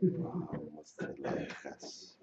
What's the leches?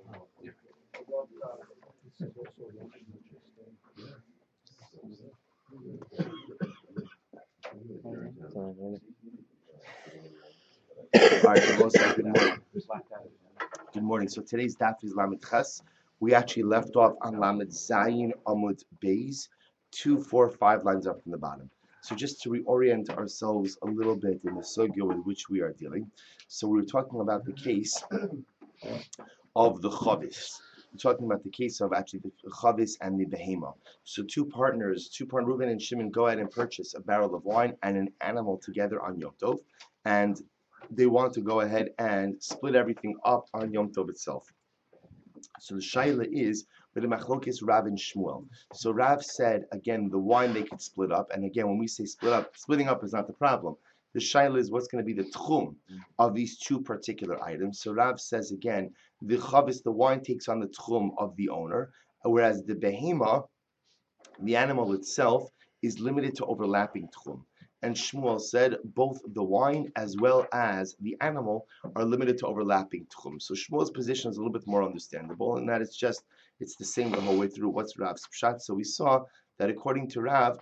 All right, good morning. Good morning. So today's daf is Lamed Ches. We actually left off on Lamed Zayin Amud Beis, 2, 4, 5 lines up from the bottom. So just to reorient ourselves a little bit in the sugya with which we are dealing. So we were talking about the case of the chavis. We're talking about the case of actually the chavis and the behema. So two partners, Reuben and Shimon, go ahead and purchase a barrel of wine and an animal together on Yom Tov, and they want to go ahead and split everything up on Yom Tov itself. So the shaila is with the machlokes Rav and Shmuel. So Rav said again the wine they could split up, and again when we say split up, splitting up is not the problem. The shaila is what's going to be the tchum of these two particular items. So Rav says again the chavis, the wine takes on the tchum of the owner, whereas the behema, the animal itself, is limited to overlapping tchum. And Shmuel said both the wine as well as the animal are limited to overlapping tchum. So Shmuel's position is a little bit more understandable, and that it's the same the whole way through. What's Rav's pshat? So we saw that according to Rav,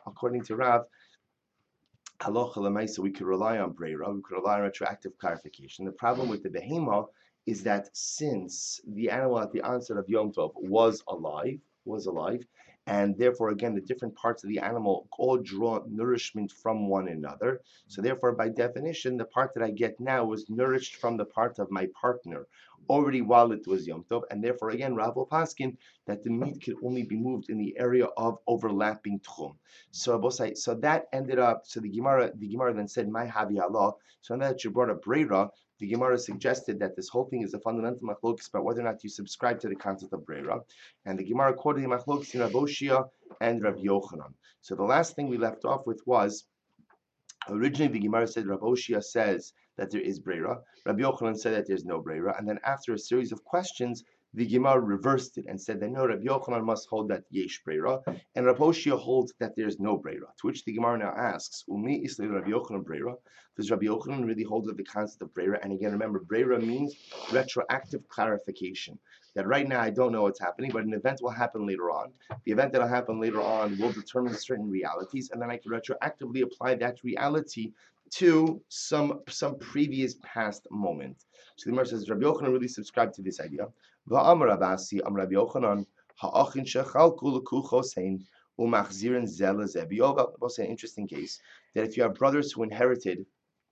halacha lemaisa, we could rely on breira, we could rely on retroactive clarification. The problem with the behema is that since the animal at the onset of Yom Tov was alive, and therefore again the different parts of the animal all draw nourishment from one another. So therefore, by definition, the part that I get now was nourished from the part of my partner already while it was Yom Tov, and therefore again Rav will paskin that the meat could only be moved in the area of overlapping tchum. So that ended up. So the Gemara then said, "My havi Allah." So now that you brought up breira, the Gemara suggested that this whole thing is a fundamental machlokes about whether or not you subscribe to the concept of breira, and the Gemara quoted the machlokes in Rav Oshia and Rav Yochanan. So the last thing we left off with was originally the Gemara said Rav Oshia says that there is breira, Rav Yochanan said that there's no breira, and then after a series of questions, the Gemara reversed it and said that no, Rav Yochanan must hold that yesh breira, and Rav Oshia holds that there's no breira. To which the Gemara now asks, Umi isle Rav Yochanan breira? Does Rav Yochanan really hold of the concept of breira? And again, remember, breira means retroactive clarification. That right now I don't know what's happening, but an event will happen later on. The event that will happen later on will determine certain realities, and then I can retroactively apply that reality to some previous past moment. So the Gemara says Rabbi Yochanan really subscribed to this idea. Va'amar Abasi am Rabbi Yochanan ha'achin shechalku lekuchosein umachzirin zel lezeh. B'yova, an interesting case that if you have brothers who inherited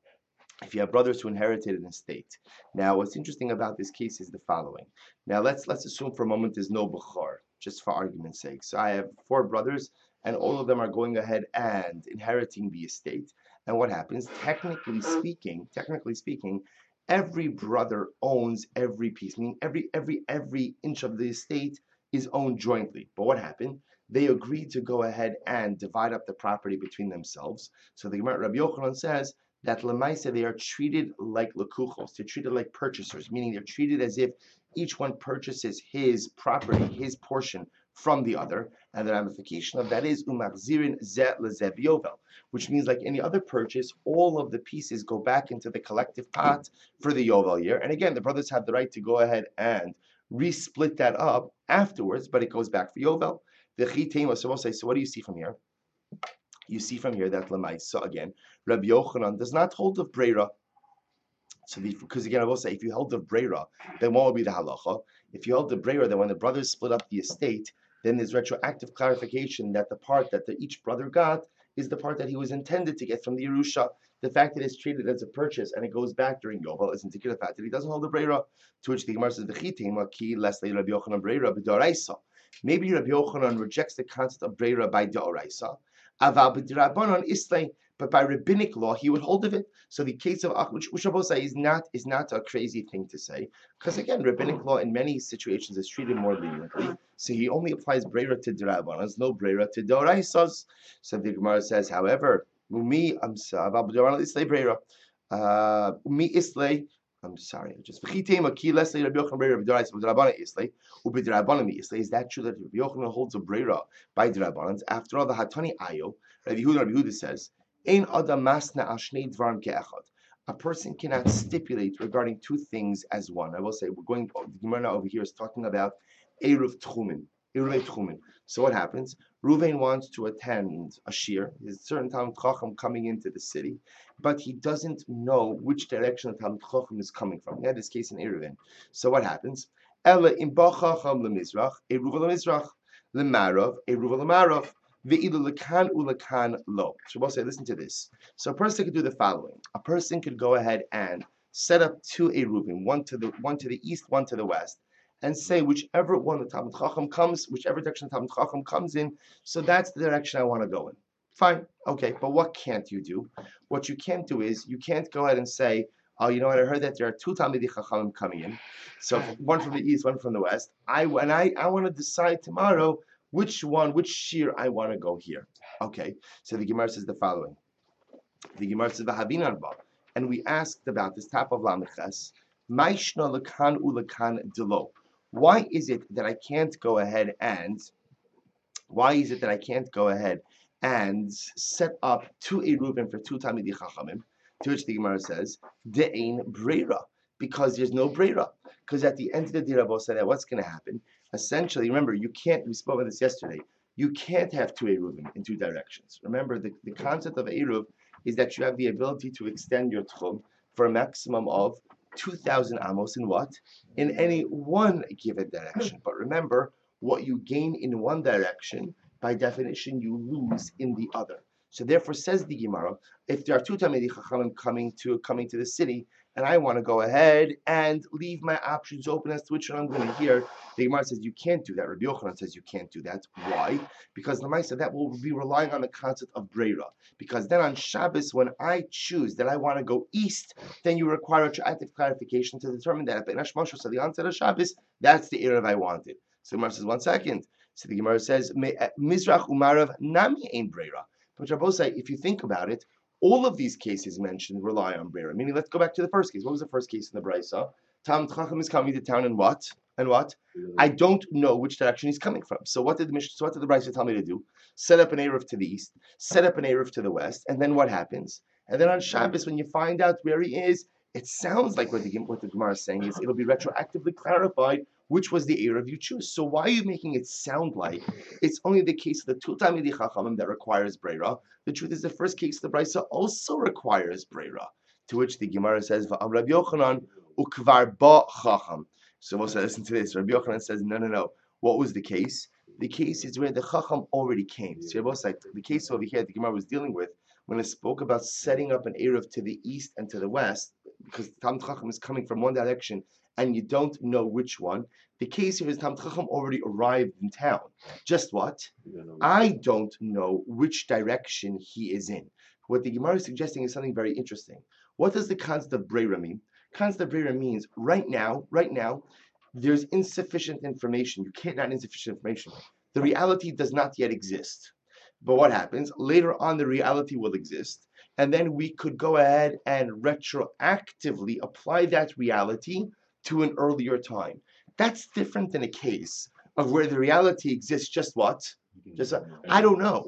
an estate. Now, what's interesting about this case is the following. Now, let's assume for a moment there's no Bukhar, just for argument's sake. So I have 4 brothers, and all of them are going ahead and inheriting the estate. And what happens? Technically speaking, every brother owns every piece, meaning every inch of the estate is owned jointly. But what happened? They agreed to go ahead and divide up the property between themselves. So the Gemara Rabbi Yochanan says that lemaisa they are treated like lekuchos. They're treated like purchasers, meaning they're treated as if each one purchases his property, his portion from the other, and the ramification of that is umachzirin zeh lezeh b'yovel, which means like any other purchase, all of the pieces go back into the collective pot for the yovel year. And again, the brothers have the right to go ahead and resplit that up afterwards, but it goes back for yovel. The chitema. So what do you see from here? You see from here that lemaisa again, Rabbi Yochanan does not hold of breira. So because again, I will say, if you held of breira, then what would be the halacha? If you held the breira, then when the brothers split up the estate, then there's retroactive clarification that the part that each brother got is the part that he was intended to get from the Yerusha. The fact that it's treated as a purchase and it goes back during Yovel is indicative of the fact that he doesn't hold the breira. To which the Gemara says, "V'chitema ki lesle Rabbi Yochanan breira b'doraisa." Maybe Rabbi Yochanan rejects the concept of breira by doraisa. Aval b'dirabanan islay, but by rabbinic law he would hold of it. So the case of which Ushabosai is not a crazy thing to say, because again, rabbinic law in many situations is treated more leniently. So he only applies breira to dirabanas, no breira to doraisas. So the Gemara says, however, umi aval b'dirabanan islay breira, umi islay. I'm sorry, just is that true that Rabbi Yochanan holds a breira by Drabanans? After all, the Hatani Ayo, Rabbi Yehuda says, Ein adam masna al shnei dvarim ke'echad. a person cannot stipulate regarding two things as one. I will say, the Gemara now over here is talking about Eruv Tchumen. Eruv Tchumen. So what happens? Ruvain wants to attend a shir. There's a certain Talmid Chacham coming into the city, but he doesn't know which direction the Talmid Chacham is coming from. We had this case in Eruvin. So what happens? Ela im ba Chacham lemizrach, Eruv lemizrach, lemarav, Eruv lemarav. Ve'ilu lekan ulekan lo. Shabbos say, listen to this. So a person could do the following. A person could go ahead and set up two eruvim, one to the east, one to the west, and say whichever one the Talmid Chacham comes, whichever direction the Talmid Chacham comes in, so that's the direction I want to go in. Fine, okay, but what can't you do? What you can't do is you can't go ahead and say, oh, you know what? I heard that there are two Talmidei Chachamim coming in, so one from the east, one from the west. I want to decide tomorrow which shir I want to go here. Okay, so the Gemara says the following. The Gemara says v'habinan ba, and we asked about this top of Lamiches. Ma'ishna lekan ulekan delo. Why is it that I can't go ahead and set up two eruvim for two Talmidei Chachamim? To which the Gemara says de'ein breira, because there's no breira. Because at the end of the day, Rabbi said, what's going to happen? Essentially, remember, we spoke about this yesterday, you can't have two eruvim in two directions. Remember, the concept of eruv is that you have the ability to extend your tchum for a maximum of 2,000 amos in what? In any one given direction. But remember, what you gain in one direction, by definition, you lose in the other. So therefore, says the Gemara, if there are two Talmidei Chachamim coming to the city, and I want to go ahead and leave my options open as to which one I'm going to hear, the Gemara says you can't do that. Rabbi Yochanan says you can't do that. Why? Because the Lamaisa, that will be relying on the concept of Breira. Because then on Shabbos, when I choose that I want to go east, then you require a retroactive clarification to determine that. But so the answer of Shabbos, that's the Erev I wanted. So the Gemara says, 1 second. So the Gemara says, Mizrach Umarav Nami Ein Breira. But Rabbosai, if you think about it, all of these cases mentioned rely on Breira. Meaning, let's go back to the first case. What was the first case in the Brisa? Talmid Chacham is coming to town, and what? And what? I don't know which direction he's coming from. So what did the Brisa tell me to do? Set up an Eruv to the east, set up an Eruv to the west, and then what happens? And then on Shabbos, when you find out where he is, it sounds like what the Gemara is saying is it'll be retroactively clarified which was the Eruv you choose. So why are you making it sound like it's only the case of the two Talmidei Chachamim that requires Breira? The truth is the first case of the Brisa also requires Breira. To which the Gemara says, V'am Rabbi Yochanan ukvar ba Chacham. So we'll say, listen to this. Rabbi Yochanan says, no. What was the case? The case is where the Chacham already came. So the case over here the Gemara was dealing with, when it spoke about setting up an Eruv to the east and to the west, because Talmid Chacham is coming from one direction and you don't know which one. The case here is Talmid Chacham already arrived in town. Just what? I don't know which direction he is in. What the Gemara is suggesting is something very interesting. What does the concept of Breira mean? Concept of Breira means right now, there's insufficient information. You can't have insufficient information. The reality does not yet exist. But what happens? Later on, the reality will exist. And then we could go ahead and retroactively apply that reality to an earlier time. That's different than a case of where the reality exists. Just what? I don't know.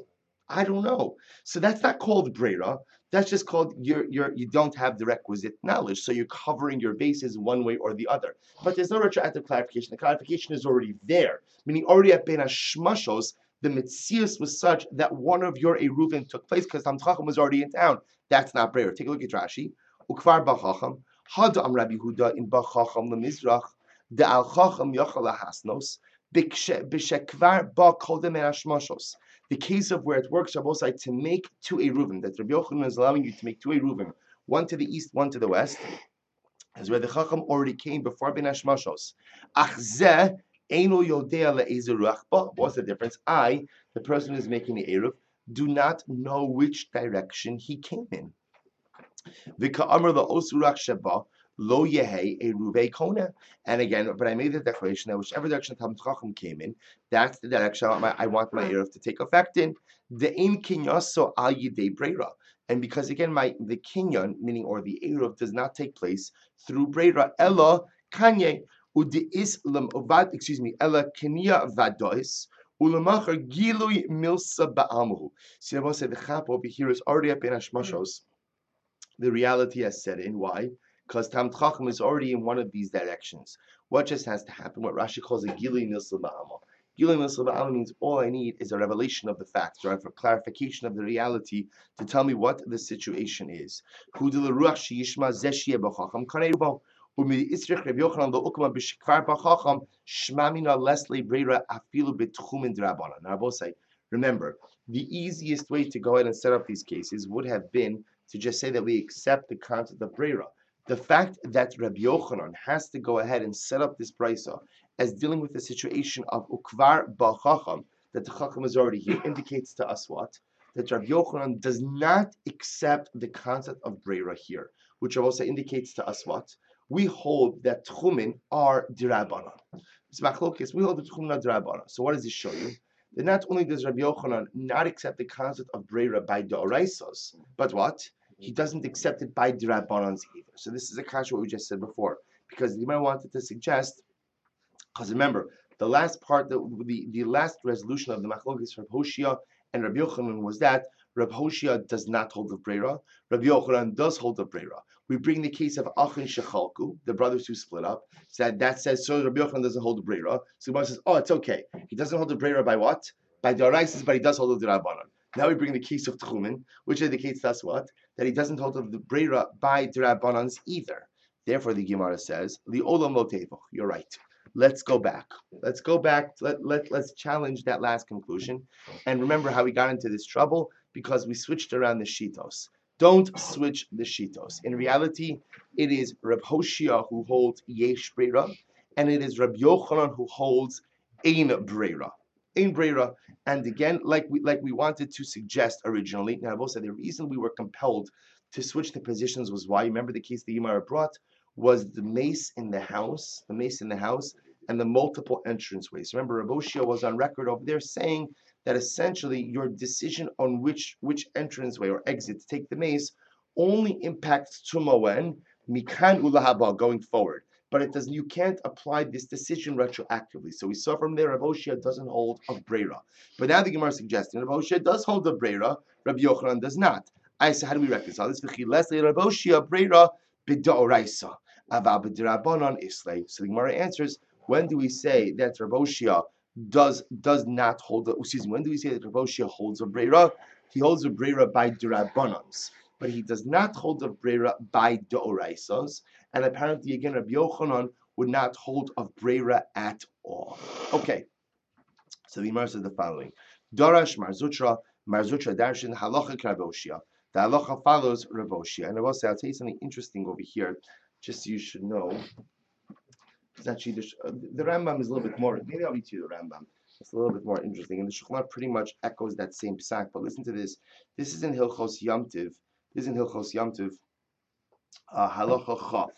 So that's not called Breira. That's just called you don't have the requisite knowledge. So you're covering your bases one way or the other. But there's no retroactive clarification. The clarification is already there. Meaning already at Ben Hashmashos, the Metzius was such that one of your Eruvin took place because Talmid Chacham was already in town. That's not Breira. Take a look at Rashi. Ukvar Bachacham. Hada Am Rabbi Huda in Bachacham Lemizrach. The Al Chacham Yachal Hasnos. B'shekvar Ba Kodem Hashmashos. The case of where it works, Rabbosai, to make two Eruvim, that Rabbi Yochanan is allowing you to make two Eruvim, one to the east, one to the west, is where the Chacham already came before Ben Hashmashos. Achzeh Eino Yodea le'ezer ruach ba. What's the difference? I, the person who's making the Eruv, do not know which direction he came in. V'ka'amar la'osurach sheba lo yehei eruvei kona. And again, but I made the declaration that whichever direction Talmid Chacham came in, that's the direction I want my Eruv to take effect in. De'in kinyaso al yidei breira. And because again, the kinyan, meaning or the Eruv, does not take place through breira. Ella kanye. Ella kenya vadois ulamachar gilui milsa ba'amuhu. See, I said the chap over here is already up in Hashmashos. The reality has set in. Why? Because Tam Chacham is already in one of these directions. What just has to happen? What Rashi calls a Gilui Nilsa Ba'ama. Gilui Nilsa Ba'ama means all I need is a revelation of the facts, or a clarification of the reality to tell me what the situation is. Hu de l'ruach sheyishma zeh sheyeh b'chacham kanei bo. Umi Yitzrich Reb Yochanan lo'ukma b'shekvar b'chacham shma mina lesle breira afilu b'tchumin d'Rabbanan. Now, I will say, remember, the easiest way to go ahead and set up these cases would have been to just say that we accept the concept of Breira. The fact that Rabbi Yochanan has to go ahead and set up this brisa as dealing with the situation of Ukvar Ba'chacham, that the Chacham is already here, indicates to us what? That Rabbi Yochanan does not accept the concept of Breira here, which also indicates to us what? We hold that Tchumin are Dirabanan. It's machlokes, we hold that Tchumin are Dirabanan. So what does this show you? That not only does Rabbi Yochanan not accept the concept of Breira by Do'oraisos, but what? He doesn't accept it by Dirabbanans either. So this is a kasha what we just said before. Because the Gemara wanted to suggest, because remember, the last part, the last resolution of the machlokes Reb Hoshia and Rabbi Yochanan was that Reb Hoshia does not hold the Breira, Rabbi Yochanan does hold the Breira. We bring the case of Achin Shechalku, the brothers who split up, so that says, so Rabbi Yochanan doesn't hold the Breira. So the Gemara says, oh, it's okay. He doesn't hold the Breira by what? By the Araisis, but he does hold the Dirabbanan. Now we bring the case of Tchumen, which indicates to us what? That he doesn't hold of the Breira by Dirabbanans either. Therefore, the Gemara says, the Olam Lo Tevoch. You're right. Let's go back. Let's go back. Let's challenge that last conclusion. And remember how we got into this trouble? Because we switched around the Shitos. Don't switch the Shitos. In reality, it is Reb Hoshia who holds Yesh Breira, and it is Reb Yochanan who holds Ein Breira. Ein Breira. And again, like we wanted to suggest originally, now I will say the reason we were compelled to switch the positions was why. Remember the case the Gemara brought was the mace in the house, and the multiple entranceways. Remember, Reb Hoshia was on record over there saying that essentially your decision on which entranceway or exit to take the mace only impacts Tuma when Mikan Ulahaba going forward. But it doesn't. You can't apply this decision retroactively. So we saw from there, Reb Hoshia doesn't hold of Breira. But now the Gemara is suggesting Reb Hoshia does hold of Breira, Reb Yochanan does not. I say, how do we reconcile this? Leslie Reb Hoshia Breira b'da'oraisa, aval b'dirabanan islay. So the Gemara answers, when do we say that Reb Hoshia does not hold the? Excuse me. When do we say that Reb Hoshia holds a Breira? He holds a Breira by dirabanans, but he does not hold a Breira by da'oraisas. And apparently, again, Rabbi Yochanan would not hold of Breira at all. Okay, so the Gemara says the following: Darash Marzutra Darshan Halacha Reb Hoshia. The halacha follows Reb Hoshia. And I will say, I'll tell you something interesting over here, just so you should know. It's actually the Rambam is a little bit more. Maybe I'll read to you the Rambam. It's a little bit more interesting, and the Shulchan Aruch pretty much echoes that same psak. But listen to this. This is in Hilchos Yom Tiv. Halacha Chaf.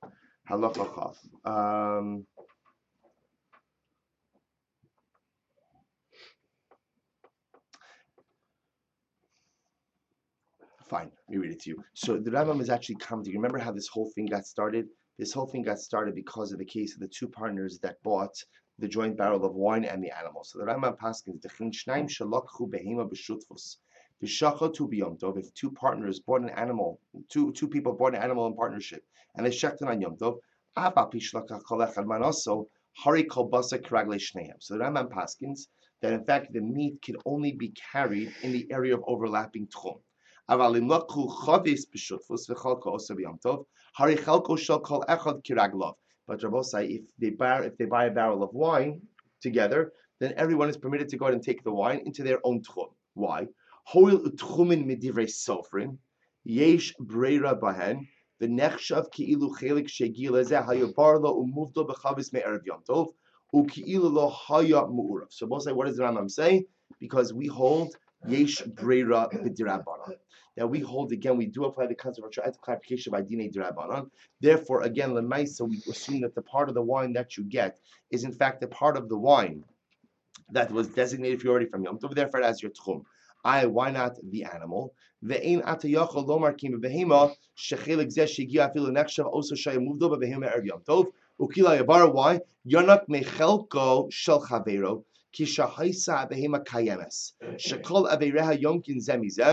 Fine, let me read it to you. So the Rambam is actually commenting. Remember how this whole thing got started? This whole thing got started because of the case of the two partners that bought the joint barrel of wine and the animal. So the Rambam paskins dechin shnaim shalakhu behema b'shutfus. If two partners bought an animal, two people bought an animal in partnership, and they shechted on Yom Tov, so the Rambam paskins that in fact the meat can only be carried in the area of overlapping tchum. But Rabbosai, if they buy a barrel of wine together, then everyone is permitted to go out and take the wine into their own tchum. Why? Hoil utchumin midivrei sofrim, yesh breira bahen, the nechshav ki'ilu chelik shegi lezeh hayabar lo umuvdo bechavis me'erev yom tov, uki'ilu lo haya mu'urav. So both say, what does the Rambam say? Because we hold yesh breira b'dirabbanan. Now we hold, again, we do apply the concept of retroactive clarification by dinei dirabbanan. Therefore, again, lemaisa, we assume that the part of the wine that you get is in fact the part of the wine that was designated for you already from Yom Tov. Therefore, it has your tchum. Why not the animal? Ve'ein atayachol lomar kim behema shechelik zeh shegia afilu nechshav also shayamuvdo behema erev Yom Tov ukila yabar. Why? Yonak mechelko shel chavero ki shahaisa behema kayemes shekol avereha yomkin zemizeh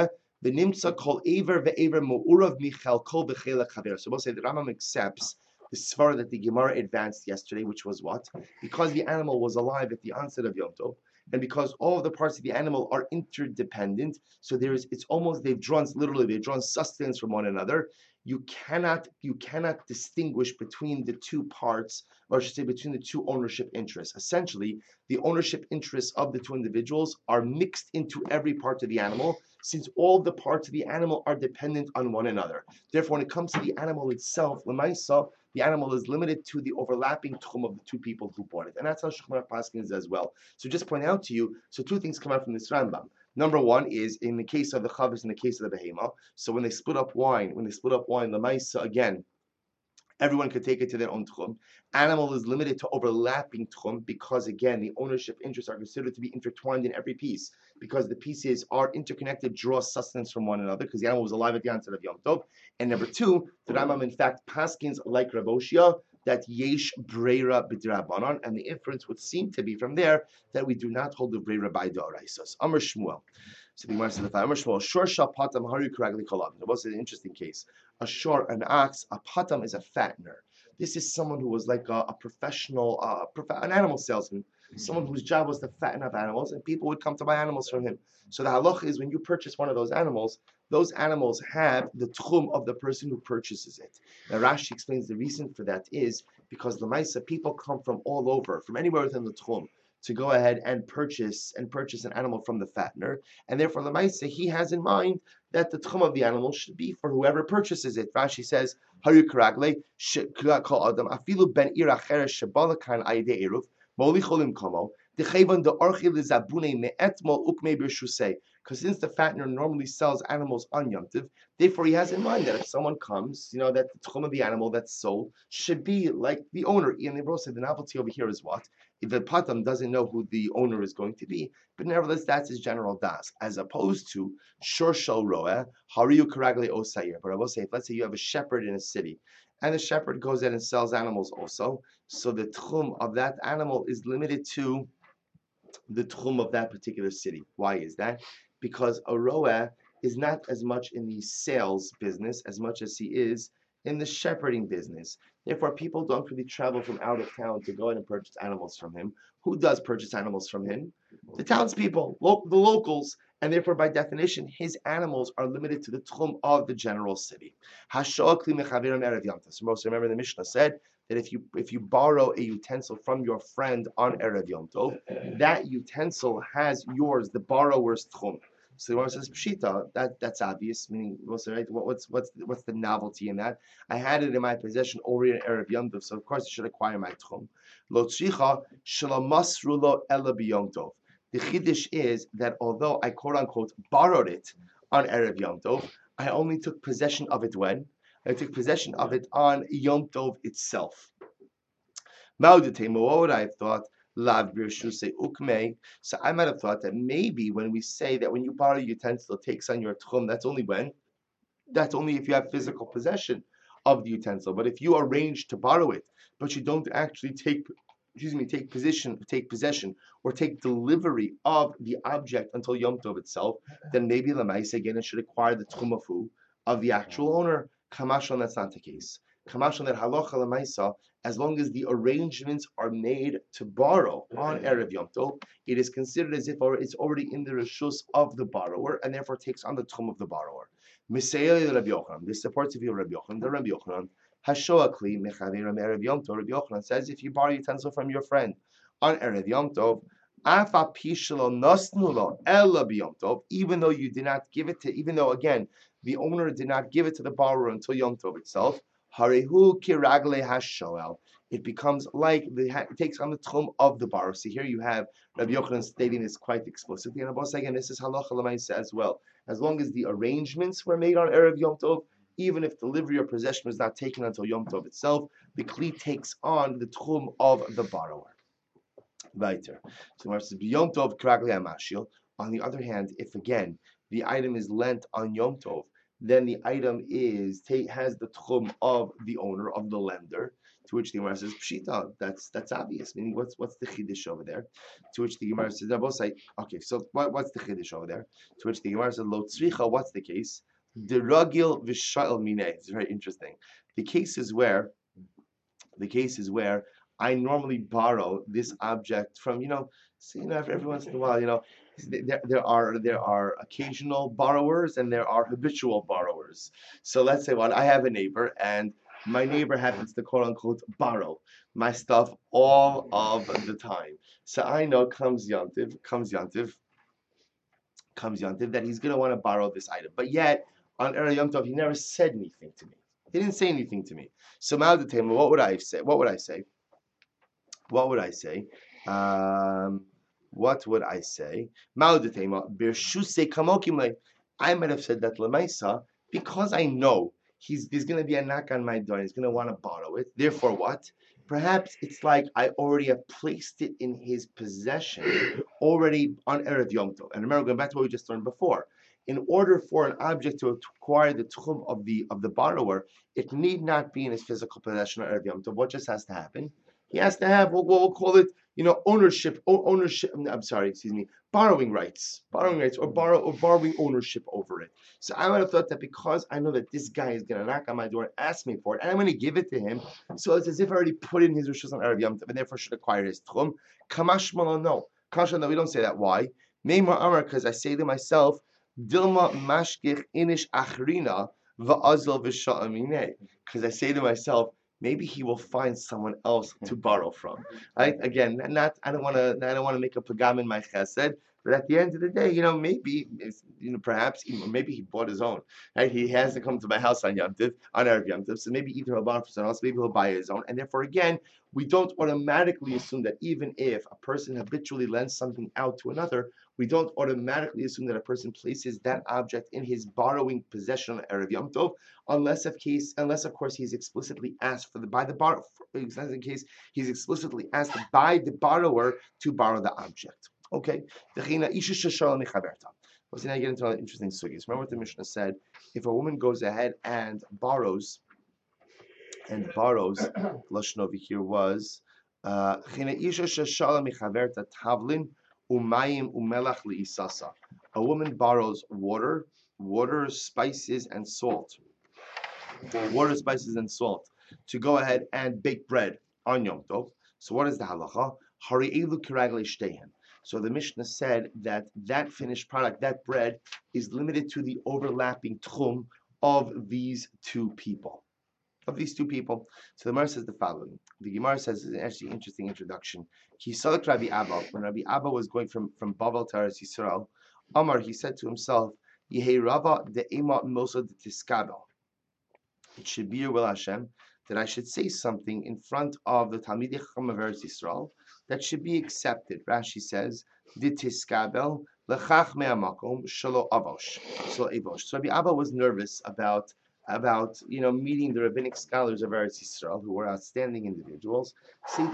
The nimtza kol aver ve'aver mu'urav michel kol v'chelek chaver. So we'll say the Rambam accepts the svara that the Gemara advanced yesterday, which was what? Because the animal was alive at the onset of Yom Tov, and because all of the parts of the animal are interdependent, so it's almost they've drawn sustenance from one another. You cannot distinguish between the two parts, or I should say between the two ownership interests. Essentially, the ownership interests of the two individuals are mixed into every part of the animal, since all the parts of the animal are dependent on one another. Therefore, when it comes to the animal itself, l'maisa, the animal is limited to the overlapping tchum of the two people who bought it. And that's how Shulchan Aruch paskins as well. So just point out to you, so two things come out from this Rambam. Number one is in the case of the chavis, in the case of the behema. So when they split up wine, l'maisa, again, everyone could take it to their own tchum. Animal is limited to overlapping tchum because, again, the ownership interests are considered to be intertwined in every piece because the pieces are interconnected, draw sustenance from one another because the animal was alive at the onset of Yom Tov. And number two, the Rambam, in fact, paskins like Rav Oshia that yesh breira b'drabanan, and the inference would seem to be from there that we do not hold the breira by d'oraisos. Amar Shmuel. So the Gemara says, Amar Shmuel, shor shal patam haru karagli kolam. It was an interesting case. A shor, an ox, a patam is a fattener. This is someone who was like a professional, an animal salesman, someone whose job was to fatten up animals, and people would come to buy animals from him. So the halach is when you purchase one of those animals have the tchum of the person who purchases it. Now Rashi explains the reason for that is because Lamaisa, people come from all over, from anywhere within the tchum, to go ahead and purchase an animal from the fattener, and therefore Lamaisa, he has in mind that the tchum of the animal should be for whoever purchases it. Rashi says, Haru karagle kol adam afilu ben ira cheresh shebalakan ayde eruv moli cholim komo dechevan de archi lezabune me'etmol ukme birshusei. Because since the fattener normally sells animals on Yom Tov, therefore he has in mind that if someone comes, that the tchum of the animal that's sold should be like the owner. And the said the novelty over here is what? If the patam doesn't know who the owner is going to be, but nevertheless that's his general das, as opposed to shor shel roeh hariu karagle osayir. But I will say, if let's say you have a shepherd in a city, and the shepherd goes in and sells animals also, so the tchum of that animal is limited to the tchum of that particular city. Why is that? Because a roeh is not as much in the sales business as much as he is in the shepherding business. Therefore, people don't really travel from out of town to go in and purchase animals from him. Who does purchase animals from him? The townspeople, the locals. And therefore, by definition, his animals are limited to the tchum of the general city. So remember, the Mishnah said that if you borrow a utensil from your friend on Erev Yom Tov, that utensil has yours, the borrower's tchum. So the one says pshita, that's obvious. Meaning, what's the novelty in that? I had it in my possession over in Erev Yom Tov, so of course I should acquire my tchum. Lo tzricha shelamasru lo ela b'Yom Tov. The chiddush is that although I quote unquote borrowed it on Erev Yom Tov, I only took possession of it when? I took possession of it on Yom Tov itself. What would I have thought? Ukme. So I might have thought that maybe when we say that when you borrow a utensil, it takes on your tchum, that's only when? That's only if you have physical possession of the utensil. But if you arrange to borrow it, but you don't actually take possession, or take delivery of the object until Yom Tov itself, then maybe Lamaisa again it should acquire the tchum of who? Of the actual owner. Kamashon, that's not the case. Kamashon, that halacha Lamaisa, as long as the arrangements are made to borrow on Erev Yom Tov, it is considered as if it's already in the reshus of the borrower, and therefore takes on the tchum of the borrower. Misayel Rabbi Yochanan. This supports the view of Rabbi Yochanan. The Rabbi Yochanan, Hashoakli mechaveram Erev Yom Tov. Rabbi Yochanan says if you borrow a utensil from your friend on Erev Yom Tov, Afa pishlo nosnulo ela b'Yom Tov, even though you did not give it to, even though again the owner did not give it to the borrower until Yom Tov itself, Harehu kiragle hashoel. It becomes like it takes on the tchum of the borrower. So here you have Rabbi Yochanan stating this quite explicitly, and Abbas again, this is halacha l'maisa as well. As long as the arrangements were made on Erev Yom Tov, even if delivery or possession was not taken until Yom Tov itself, the kli takes on the tchum of the borrower. Weiter. So Yom Tov kiragle hamashil. On the other hand, if again the item is lent on Yom Tov, then the item has the tchum of the owner, of the lender. To which the Gemara says, Pshita, that's obvious. Meaning, what's the chiddush over there? To which the Gemara says, they're both say, okay, so what's the chiddush over there? To which the Gemara says, Lo tzricha, what's the case? The ragil v'sha'il mineh. It's very interesting. The case is where I normally borrow this object from, every once in a while, there are occasional borrowers and there are habitual borrowers. So let's say I have a neighbor and my neighbor happens to quote unquote borrow my stuff all of the time. So I know comes Yantiv that he's gonna want to borrow this item. But yet on Erev Yom Tov he never said anything to me. He didn't say anything to me. So Ma'adatema, what would I say? What would I say? Ma'adatema, Birshuse Kamokimle. I might have said that Lamaisa because I know there's going to be a knock on my door. He's going to want to borrow it. Therefore, what? Perhaps it's like I already have placed it in his possession already on Erev Yom Tov. And remember, going back to what we just learned before, in order for an object to acquire the tchum of the borrower, it need not be in his physical possession on Erev Yom Tov. What just has to happen? He has to have what we'll call it, ownership. Borrowing rights, or borrowing ownership over it. So I would have thought that because I know that this guy is going to knock on my door and ask me for it, and I'm going to give it to him, so it's as if I already put in his rishus on Erev Yom Tov, and therefore should acquire his tchum. Kamash malo no. Kasha, no, we don't say that. Why? Meimar Amar, because I say to myself, Dilma mashkich inish achrina va'azal v'sha'amine. Because I say to myself, maybe he will find someone else to borrow from. Right? Again, I don't want to make a pagam in my chesed, but at the end of the day, maybe perhaps maybe he bought his own. Right? He has to come to my house on Yom Tov, on Erev Yom Tov, so maybe either he'll buy it for someone else, maybe he'll buy his own, and therefore again, we don't automatically assume that even if a person habitually lends something out to another, we don't automatically assume that a person places that object in his borrowing possession on Erev Yom Tov, unless of course he's explicitly asked by the borrower. In case he's explicitly asked by the borrower to borrow the object. Okay. Well, so now you get into another interesting sugis. Remember what the Mishnah said? If a woman goes ahead and borrows, lashon over here was a woman borrows water, spices, and salt. Water, spices, and salt to go ahead and bake bread on Yom Tov. So what is the halacha? Hari'elu kiragle shtehen. So the Mishnah said that finished product, that bread, is limited to the overlapping tchum of these two people. So the Gemara says the following. The Gemara says, it's actually an interesting introduction. He saw Rabbi Abba, when Rabbi Abba was going from Bavel to Eretz Yisrael, Amar, he said to himself, Yehei Rava de'ema mosa de'tiskabel. It should be your will, Hashem, that I should say something in front of the Talmidei Chacham of Eretz Yisrael that should be accepted. Rashi says, "Ditiskabel lechach me'amakom shelo avosh." So Rabbi Abba was nervous about meeting the rabbinic scholars of Eretz Yisrael, who were outstanding individuals. Say,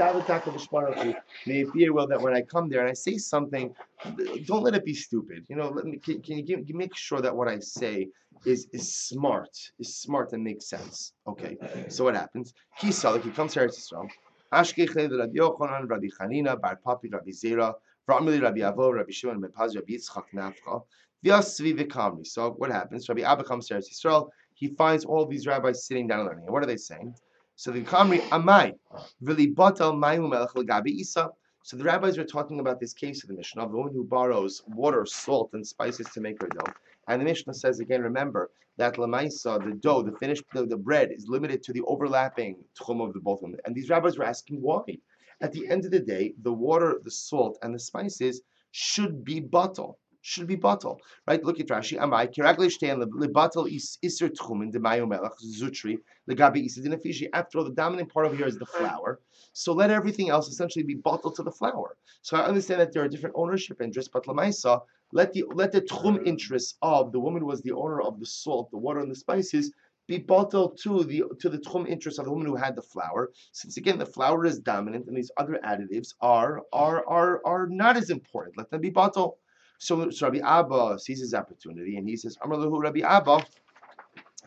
may it be well that when I come there and I say something, don't let it be stupid. Can you make sure that what I say is smart and makes sense. Okay. So what happens? He comes to Eretz Yisrael. Ashkechei Rabbi Yochanan, Rabbi Chanina, Bar Papi, Rabbi Zera, V'amli Rabbi Avo, Rabbi Shimon Ben Paz, Rabbi Yitzchak Nafcha, V'yasvi v'kamri. So what happens? Rabbi Abba comes to Eretz Yisrael. He finds all these rabbis sitting down and learning. And what are they saying? So the Kamri Amai V'li Batal Mayu Melech L'Gabi Isa. So the rabbis are talking about this case of the Mishnah of the woman who borrows water, salt, and spices to make her dough. And the Mishnah says again, remember that lamaisa, the dough, the bread is limited to the overlapping tchum of the both of them. And these rabbis were asking why. At the end of the day, the water, the salt, and the spices should be batal. Right? Look at Rashi. Amai kiragle shtein lebatal iser tchumin demayu melach zutri legabi isidinafishi. After all, the dominant part of here is the flour. So let everything else essentially be bottled to the flour. So I understand that there are different ownership interests, but lamaisa, let the tchum interests of the woman who was the owner of the salt, the water, and the spices be bottled to the tchum interest of the woman who had the flour. Since again the flour is dominant and these other additives are not as important. Let them be bottled. So Rabbi Abba sees his opportunity and he says, Amar lahu Rabbi Abba,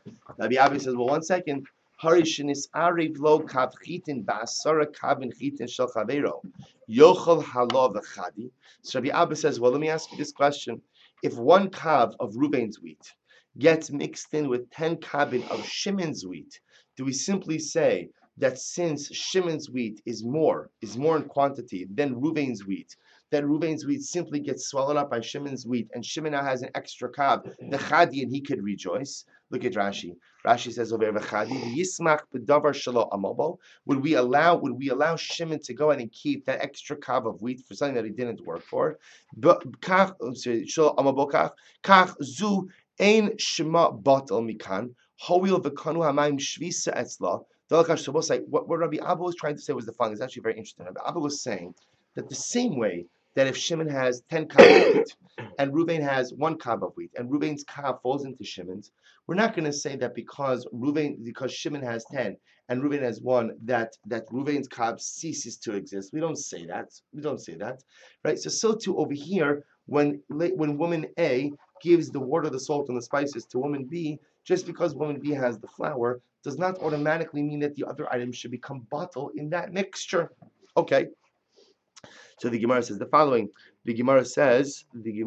Rabbi Abba says, well, 1 second. Hari shenis ariv lo kav chitin ba'asara kavin chitin shel chavero yochel halo v'chadi. So Rabbi Abba says, well, let me ask you this question. If 1 kav of Reuven's wheat gets mixed in with 10 kavin of Shimon's wheat, do we simply say that since Shimon's wheat is more in quantity than Reuven's wheat, that Reuven's wheat simply gets swallowed up by Shimon's wheat, and Shimon now has an extra kav, the chadi, and he could rejoice? Look at Rashi. Rashi says over v'chadi yismach b'davar shelo amabo. Would we allow Shimon to go ahead and keep that extra kav of wheat for something that he didn't work for? Kach shelo amabo kach zu ein shema batal mikan hoil v'kanu hamayim shvisa etzla. What Rabbi Abba was trying to say was the following. It's actually very interesting. Rabbi Abba was saying that the same way that if Shimon has 10 kav of wheat and Reuven has 1 kav of wheat and Reuven's kav falls into Shimon's, we're not going to say that because Shimon has 10 and Reuven has 1 that Reuven's kav ceases to exist. We don't say that. Right? So too over here when woman A gives the water, the salt, and the spices to woman B, just because woman B has the flour does not automatically mean that the other items should become bottled in that mixture. Okay. So the Gemara says the following. The Gemara says,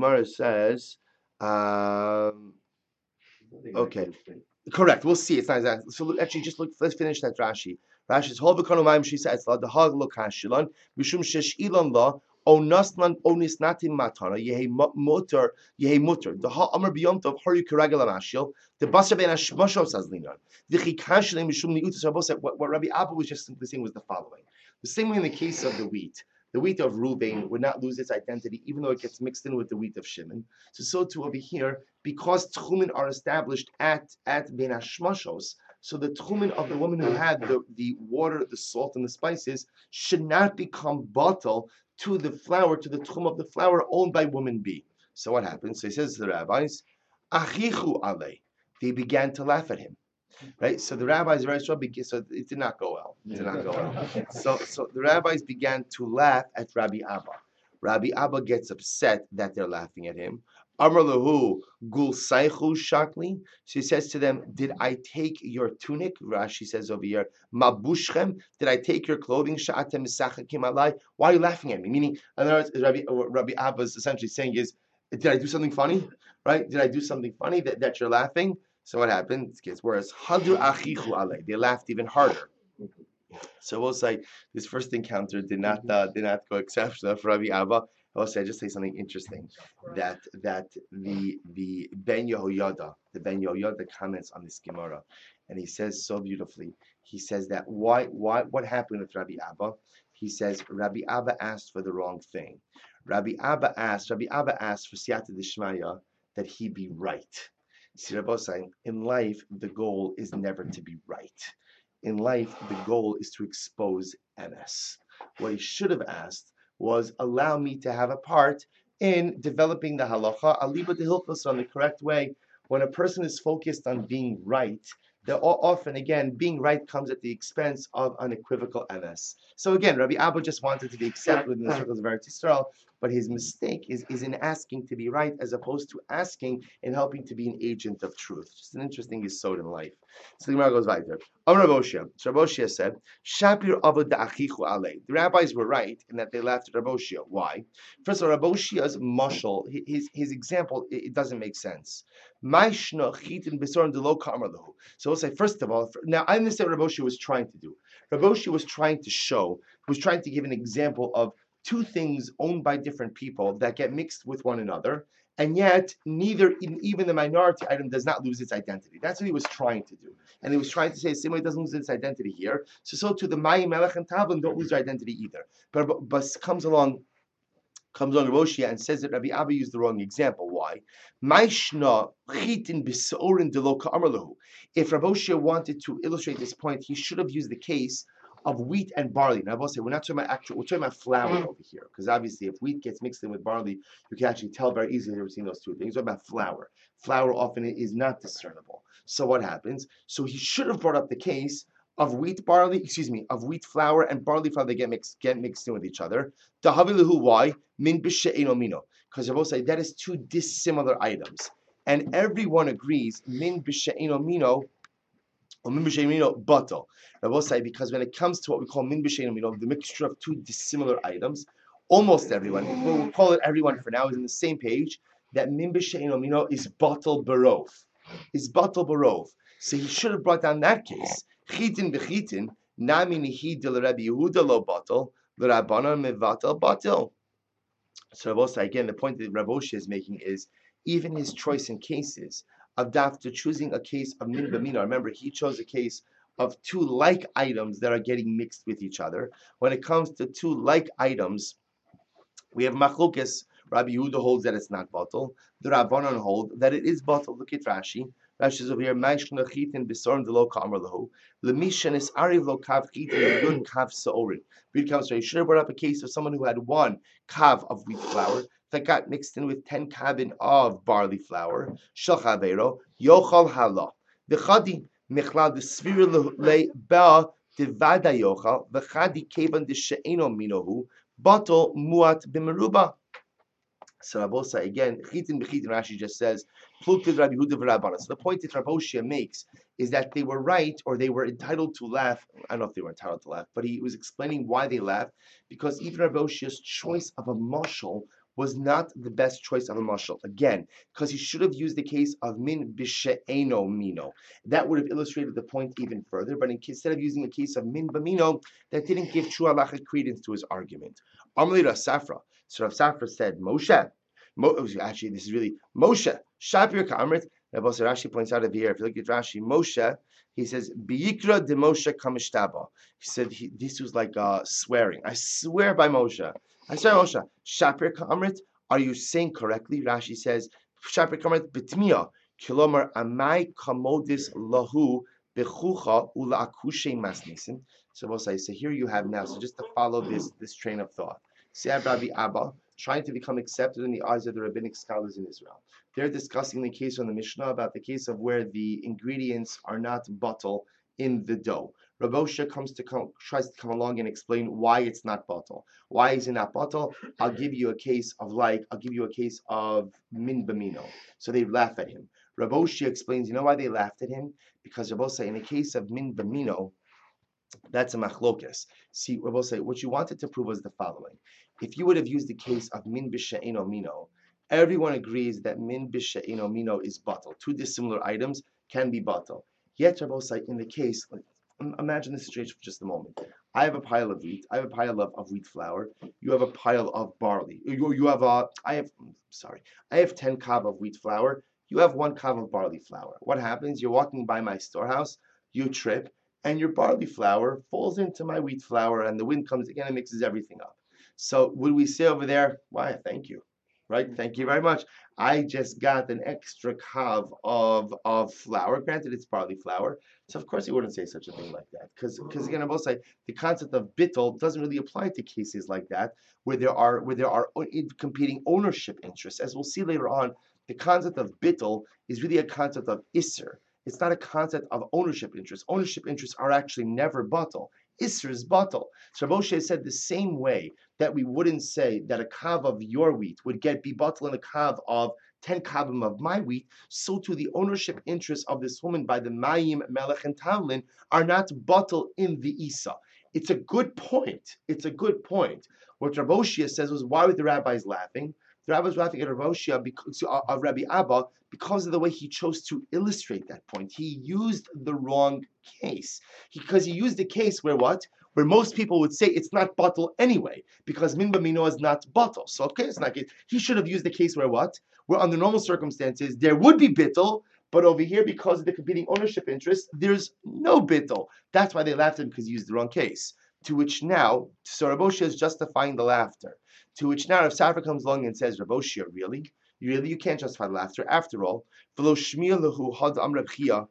okay, correct. We'll see. It's not exactly. So actually, let's finish that Rashi. Rashi says, "Hol v'kanu ma'im shisa etzla dehag lo kashilan mishum shesh ilan la onaslan onisnatim matana yehi muter the ha amar biyom tov hari kiragal amashil the basar ben hashmashos azlinan the chikashilim mishum niutas rabos." What Rabbi Abba was just simply saying was the following: the same way in the case of the wheat. The wheat of Reuven would not lose its identity, even though it gets mixed in with the wheat of Shimon. So too over here, because tchumen are established at Ben Hashmashos, so the tchumen of the woman who had the water, the salt, and the spices should not become bottle to the flour, to the tchum of the flour owned by woman B. So what happens? So he says to the rabbis, Achichu alei. They began to laugh at him. Right, so the rabbis very strong. So it did not go well. So the rabbis began to laugh at Rabbi Abba. Rabbi Abba gets upset that they're laughing at him. Amar lahu gul saichu shakli. So he says to them, "Did I take your tunic?" Rashi says over here, "Mabushchem." Did I take your clothing? Sha'atem misachakim alai. Why are you laughing at me? Meaning, in other words, Rabbi Abba is essentially saying is, "Did I do something funny? Right? Did I do something funny that you're laughing?" So what happened? It gets worse. Hadu achichu alei. They laughed even harder. So we'll say this first encounter did not go exceptional for Rabbi Abba. I'll say just say something interesting that the Ben Yehoyada comments on this Gemara, and he says so beautifully. He says that what happened with Rabbi Abba? He says Rabbi Abba asked for the wrong thing. Rabbi Abba asked for siyata d'shmaya that he be right. See, Rabbi saying, in life, the goal is never to be right. In life, the goal is to expose MS. What he should have asked was, allow me to have a part in developing the halacha, aliba de hilchos, on the correct way. When a person is focused on being right, often, again, being right comes at the expense of unequivocal MS. So again, Rabbi Abba just wanted to be accepted within the circles of Eretz Yisrael, but his mistake is in asking to be right as opposed to asking and helping to be an agent of truth. Just an interesting yesod in life. So the Gemara goes weiter. Amar Rav Oshia. So Rav Oshia said, "Shapir avod da'achichu alei." The rabbis were right in that they laughed at Rav Oshia. Why? First of all, Rav Oshia's mashal, his example, it doesn't make sense. So we'll say, first of all, now I understand what Rav Oshia was trying to do. Rav Oshia was trying to give an example of two things owned by different people that get mixed with one another, and yet even the minority item does not lose its identity. That's what he was trying to do. And he was trying to say the same way it doesn't lose its identity here. So to the Mayim, Melech, and Tavlin don't lose their identity either. But comes along Rav Oshia and says that Rabbi Abba used the wrong example. Why? If Rav Oshia wanted to illustrate this point, he should have used the case of wheat and barley. Now, I will say we're not talking about we're talking about flour over here, because obviously, if wheat gets mixed in with barley, you can actually tell very easily between those two things. We're talking about flour. Flour often is not discernible. So what happens? So he should have brought up the case of wheat flour and barley flour. They get mixed in with each other. Why? Min b'she'eno mino. Because I will say that is two dissimilar items. and everyone agrees min b'she'eno mino or min b'she'eno mino batal. Rabbi say because when it comes to what we call min b'she'eno mino, the mixture of two dissimilar items, almost everyone, we'll call it everyone for now, is on the same page that min b'she'eno mino is batal barov, is batal barov. So he should have brought down that case. Chitin b'chitin nami nihi de Rabbi Yehuda lo batal l'Rabbanan mevatal batal. So Rav Osai, again, the point that Rav Osha is making is even his choice in cases of after choosing a case of min b'mina. Remember, he chose a case of two like items that are getting mixed with each other. When it comes to two like items, we have machlokes. Rabbi Yehuda holds that it's not batal. The Rabbanon hold that it is batal. Look at Rashi. Rashi is over here. Ma'ishna chitin b'sorim delo ka'amar lahu. Lemishan is ariv lo kav chitin yud kav sa'orin. Read comes from. You should have brought up a case of someone who had one kav of wheat flour that got mixed in with 10 kavin of barley flour. Shalchavero yochal hala. V'chadi michlal d'svir le ba devada yochal v'chadi kevan d'she'eno minohu. Batal muat b'meruba. So Rabosa again, chitin b'chitin. Rashi just says plukted Rabbi Yehuda v'Rabbana. So the point that Raboshia makes is that they were right, or they were entitled to laugh. I don't know if they were entitled to laugh, but he was explaining why they laughed, because even Raboshia's choice of a mashal was not the best choice of a mashal. Again, because he should have used the case of min b'she'eno mino. That would have illustrated the point even further. But instead of using a case of min b'mino, that didn't give true halachic credence to his argument. Amli Rav Safra. So Rav Safra said, Moshe. Actually, this is really Moshe. Shapir Kamrit. Rabbi Rashi points out over here. If you look at Rashi, Moshe, he says, Biyikra de Moshe Kamishtaba. He said this was like swearing. I swear by Moshe. I swear, Moshe. Shapir Kamrit. Are you saying correctly? Rashi says, Shapir Kamrit bitmiya. Kilomar amai kamodis lahu bechucha ula akushe masnisin. So we'll say, so here you have now. So just to follow this train of thought. See, Rabbi Abba trying to become accepted in the eyes of the rabbinic scholars in Israel. They're discussing the case on the Mishnah about the case of where the ingredients are not batal in the dough. Rav Osha tries to come along and explain why it's not batal. Why is it not batal? I'll give you a case of min b'mino. So they laugh at him. Rav Osha explains, you know why they laughed at him? Because Rav Osha, in a case of min b'mino, that's a machlokas. See, Rav Osha, what you wanted to prove was the following. If you would have used the case of min b'she'eno mino, everyone agrees that min b'she'eno mino is batal. Two dissimilar items can be batal. Yet, Rav Osai, in the case, imagine the situation for just a moment. I have a pile of wheat. I have a pile of wheat flour. You have a pile of barley. I have 10 kav of wheat flour. You have 1 kav of barley flour. What happens? You're walking by my storehouse. You trip, and your barley flour falls into my wheat flour, and the wind comes again and mixes everything up. So would we say over there, why, thank you, right? Thank you very much. I just got an extra kav of flour. Granted, it's barley flour. So of course he wouldn't say such a thing like that. Because again, I will say the concept of bittul doesn't really apply to cases like that where there are competing ownership interests. As we'll see later on, the concept of bittul is really a concept of isser. It's not a concept of ownership interests. Ownership interests are actually never batal. Isser is batal. So Moshe said the same way that we wouldn't say that a kav of your wheat would be batal in a kav of 10 kavim of my wheat, so too the ownership interests of this woman by the Mayim, Melech, and Tavlin are not batal in the Isa. It's a good point. It's a good point. What Rav Oshia says was, why were the rabbis laughing? The rabbis were laughing at Rav Oshia of Rabbi Abba because of the way he chose to illustrate that point. He used the wrong case. Because he used a case where what? Where most people would say it's not batal anyway, because min b'mino is not batal. So okay, it's not. He should have used the case where what? Where under normal circumstances there would be bittul, but over here because of the competing ownership interests, there's no bittul. That's why they laughed at him, because he used the wrong case. To which now, so Rav Oshia is justifying the laughter. To which now Rav Safra comes along and says, Rav Oshia, really? You can't justify the laughter. After all, v'lo shmiya lehu had am Reb Chia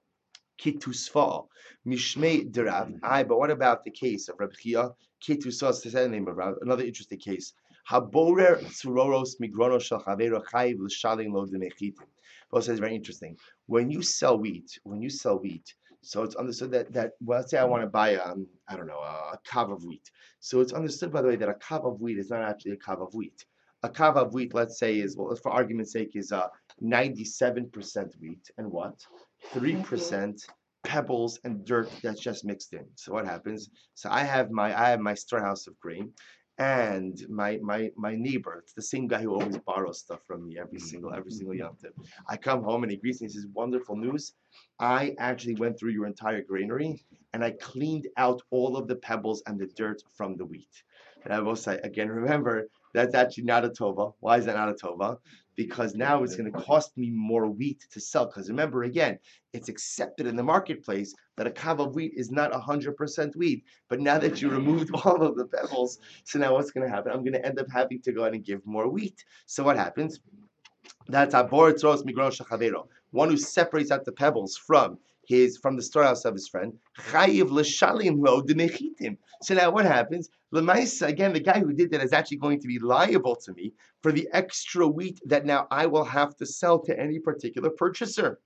kitusfa mishmei derav. But what about the case of Reb Chia kitusfa? Is the name of Rav. Another interesting case. Haborer tzuroros migrono shel chavero chayiv l'shalin lo demechitim. Both says very interesting. When you sell wheat, so it's understood that well, let's say I want to buy a kav of wheat. So it's understood, by the way, that a kav of wheat is not actually a kav of wheat. A kav of wheat, let's say, is, well, for argument's sake, is 97% wheat and what? 3% pebbles and dirt that's just mixed in. So what happens? So I have my storehouse of grain, and my neighbor, it's the same guy who always borrows stuff from me every single Yom Tov. I come home and he greets me and says, "Wonderful news! I actually went through your entire granary and I cleaned out all of the pebbles and the dirt from the wheat." And I will say again, remember that's actually not a tova. Why is that not a tova? Because now it's going to cost me more wheat to sell. Because remember, again, it's accepted in the marketplace that a kav of wheat is not 100% wheat. But now that you removed all of the pebbles, so now what's going to happen? I'm going to end up having to go out and give more wheat. So what happens? That's abor tros migron shachavero, one who separates out the pebbles from the storehouse of his friend. Chayiv l'shalim lo demechitim. So now what happens? Lemaisa, again, the guy who did that is actually going to be liable to me for the extra wheat that now I will have to sell to any particular purchaser.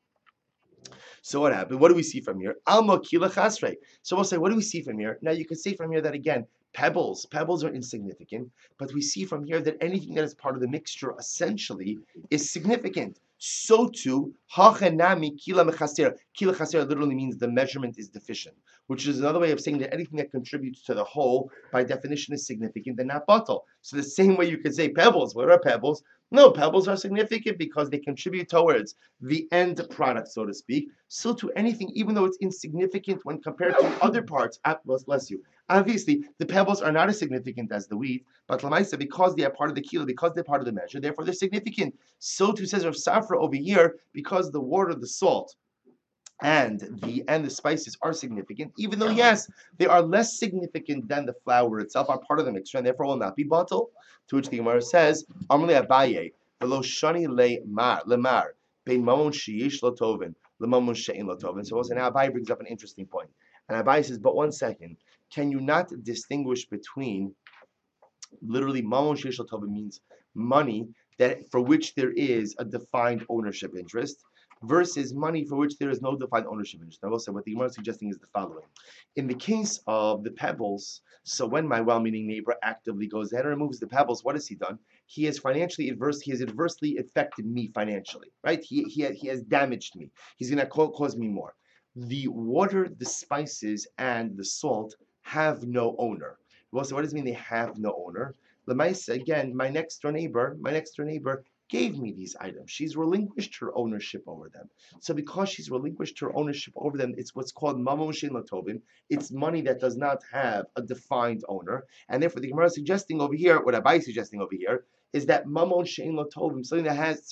So what happened? What do we see from here? Alma kila chasre. So we'll say, what do we see from here? Now you can see from here that again, pebbles are insignificant, but we see from here that anything that is part of the mixture essentially is significant. So too, hachenami kila mechasera. Kila chasera literally means the measurement is deficient, which is another way of saying that anything that contributes to the whole, by definition, is significant and not bottle. So the same way you could say pebbles. What are pebbles? No, pebbles are significant because they contribute towards the end product, so to speak. So to anything, even though it's insignificant when compared to other parts, bless you. Obviously, the pebbles are not as significant as the wheat, but Lamaisa, because they are part of the kilo, because they're part of the measure, therefore they're significant. So too says Rav Safra over here, because the water, the salt, and the spices are significant, even though yes, they are less significant than the flour itself, are part of the mixture, and therefore will not be bottled. To which the Gemara says, "Amrle Abaye, velo shani lemar bein mamon sheyish lo tovin lemamon she'in lo tovin." So also now Abaye brings up an interesting point, and Abaye says, "But one second, can you not distinguish between literally mamon sheyish lo tovin means money that for which there is a defined ownership interest, versus money for which there is no defined ownership interest?" Now, also, what the Gemara is suggesting is the following. In the case of the pebbles, so when my well-meaning neighbor actively goes ahead and removes the pebbles, what has he done? He has adversely affected me financially, right? He has damaged me. He's going to cause me more. The water, the spices, and the salt have no owner. Well, so what does it mean they have no owner? Lemaisa, again, my next door neighbor gave me these items. She's relinquished her ownership over them. So because she's relinquished her ownership over them, it's what's called mamon shein latovin. It's money that does not have a defined owner. And therefore the Gemara is suggesting over here, what Abai is suggesting over here, is that mamon shein latovin, something that has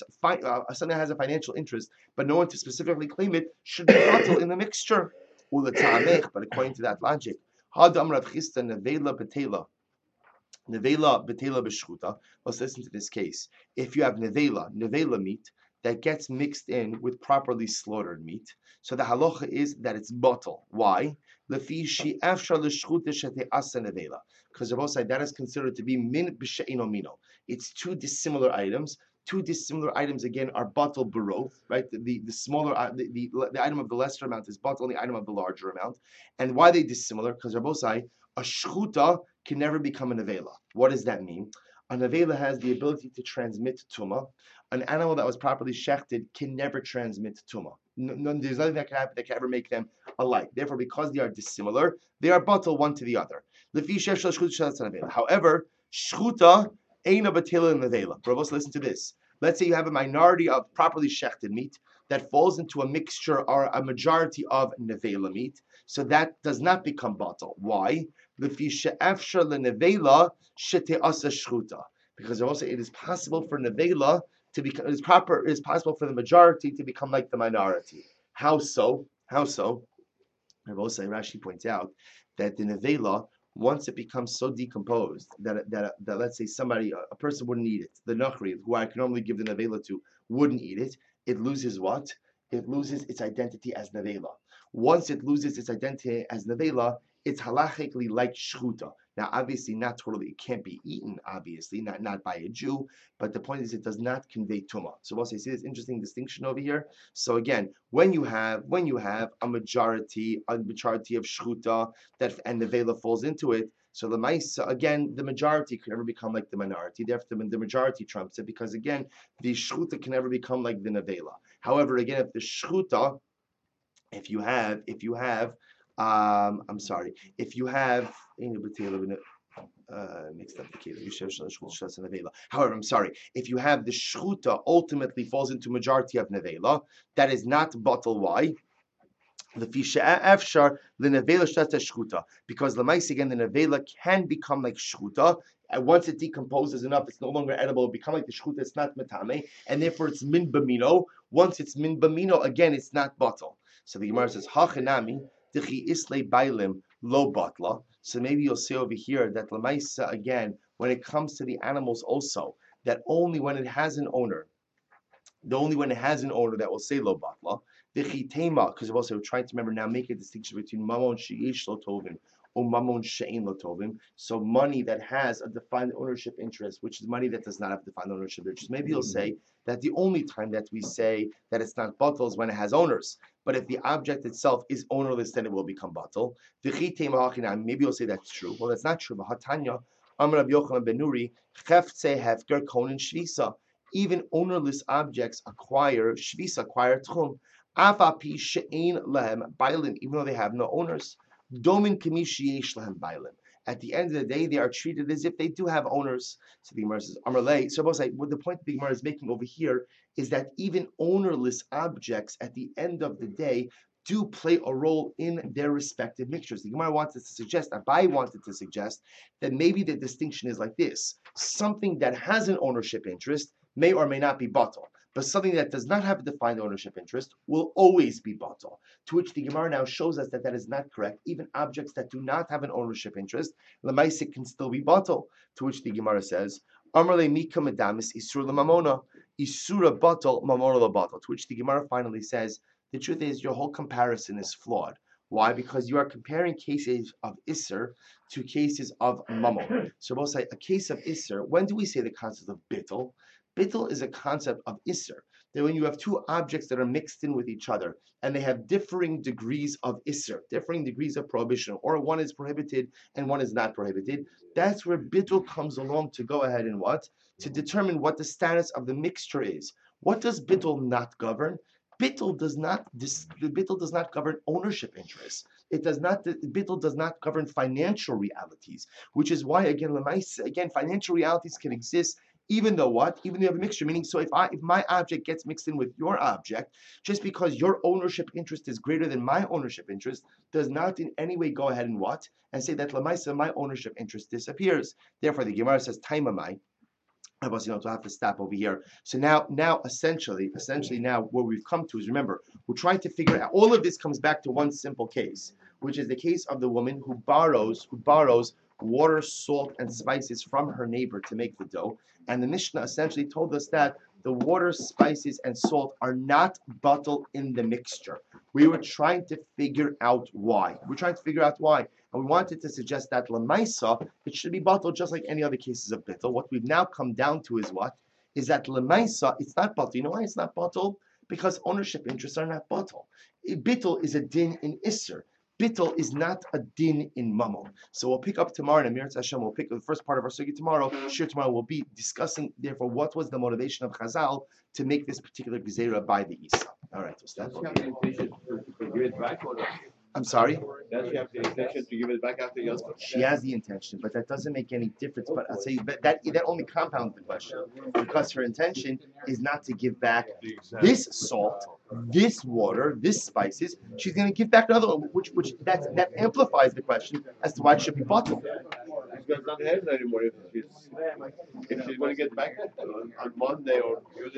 a financial interest, but no one to specifically claim it, should be bottled in the mixture. But according to that logic, Hadam Rav Chisda nevela betela. Nevela betela b'shchuta. Let's listen to this case. If you have nevela meat that gets mixed in with properly slaughtered meat, so the halacha is that it's bottle. Why? Lefi she'efshar l'shchuta shete'asa nevela. Because of side that is considered to be min b'she'ino mino. It's two dissimilar items. Two dissimilar items again are bottle baro, right? The smaller the item of the lesser amount is bottle, the item of the larger amount. And why are they dissimilar? Because Rabosai, a shchuta can never become a nevela. What does that mean? A nevela has the ability to transmit tuma. An animal that was properly shechted can never transmit tuma. There's nothing that can happen that can ever make them alike. Therefore, because they are dissimilar, they are bottle one to the other. However, shchuta ain't a batila in nevela. Bravos, listen to this. Let's say you have a minority of properly shechted meat that falls into a mixture or a majority of nevela meat. So that does not become bottle. Why? Because also it is possible for nevela to become, it is possible for the majority to become like the minority. How so? Rashi points out that the nevela, once it becomes so decomposed that let's say a person wouldn't eat it, the nachri, who I can normally give the nevela to, wouldn't eat it, it loses what? It loses its identity as nevela. Once it loses its identity as nevela, it's halachically like shchuta. Now, obviously, not totally. It can't be eaten. Obviously, not by a Jew. But the point is, it does not convey tumah. So, we'll see this interesting distinction over here. So, again, when you have a majority of shchuta and nevela falls into it, So the mice, again, the majority can never become like the minority. Therefore, the majority trumps it because, again, the shchuta can never become like the nevela. However, again, if the shchuta, I'm sorry, if you have, mixed up the case. However, I'm sorry. If you have the shchuta ultimately falls into majority of nevela, that is not bottle. Why? The fisha afshar the nevela shtata shchuta, because the mice again the nevela can become like shchuta. And once it decomposes enough, it's no longer edible. It become like the shchuta. It's not metame, and therefore it's min bamino. Once it's min bamino, again it's not bottle. So the Gemara says hachanami dechi isle bailim lo batla. So maybe you'll see over here that lamaisa again, when it comes to the animals, also that only when it has an owner, that will say lo batla. V'chitema, because we're also trying to remember now, make a distinction between mamon sheyesh lo tovim or mamon she'ein lo tovim. So money that has a defined ownership interest, which is money that does not have defined ownership interest. Maybe you'll say that the only time that we say that it's not batal is when it has owners. But if the object itself is ownerless, then it will become batal. Maybe you'll say that's true. Well, that's not true. Hatanya, Amar Rabbi Yochanan ben Nuri, Cheftze hefker konin shvisa. Even ownerless objects acquire shvisa, acquire tchum. Avapi she'ein lehem bailim, even though they have no owners. Domin kamishi yesh lehem bailim. At the end of the day, they are treated as if they do have owners. So the Gemara says, Amarle. So what the point the Gemara is making over here is that even ownerless objects, at the end of the day, do play a role in their respective mixtures. The Gemara wanted to suggest, Abai wanted to suggest, that maybe the distinction is like this: something that has an ownership interest may or may not be bottle, but something that does not have a defined ownership interest will always be bottle. To which the Gemara now shows us that that is not correct. Even objects that do not have an ownership interest, lemaisik, can still be bottle. To which the Gemara says, Amarle mika medamis isur lemamona, isura bottle mamona bottle. To which the Gemara finally says, the truth is your whole comparison is flawed. Why? Because you are comparing cases of Isser to cases of Mammon. So we'll say a case of Isser. When do we say the concept of Bittel? Bittel is a concept of Isser. That when you have two objects that are mixed in with each other and they have differing degrees of Isser, differing degrees of prohibition, or one is prohibited and one is not prohibited, that's where Bittel comes along to go ahead and what? To determine what the status of the mixture is. What does Bittel not govern? Bittel does not govern ownership interests. Bittel does not govern financial realities, which is why again financial realities can exist even though what? Even though you have a mixture. Meaning, so if my object gets mixed in with your object, just because your ownership interest is greater than my ownership interest, does not in any way go ahead and what? And say that lamaisa, my ownership interest disappears. Therefore, the Gemara says, taimamai. To have to stop over here. So now, essentially, now where we've come to is, remember, we're trying to figure out. All of this comes back to one simple case, which is the case of the woman who borrows water, salt, and spices from her neighbor to make the dough. And the Mishnah essentially told us that the water, spices, and salt are not bottled in the mixture. We were trying to figure out why. And we wanted to suggest that Lamaisa, it should be bottled just like any other cases of bittul. What we've now come down to is what? Is that Lamaisa, it's not bottled. You know why it's not bottled? Because ownership interests are not bottled. Bittul is a din in Isser. Bittul is not a din in Mammon. So we'll pick up tomorrow in Amirat Hashem. We'll pick up the first part of our sugi tomorrow. Sure, tomorrow we'll be discussing, therefore, what was the motivation of Chazal to make this particular gezerah by the Isa. All right, we'll start. I'm sorry? Does she have the intention to give it back after Yom Kippur? She has the intention, but that doesn't make any difference. But I'll tell you, that only compounds the question, because her intention is not to give back this salt, this water, this spices. She's going to give back another one, which that amplifies the question as to why it should be bottled. She's not have it anymore if she's going to get back on Monday or Tuesday.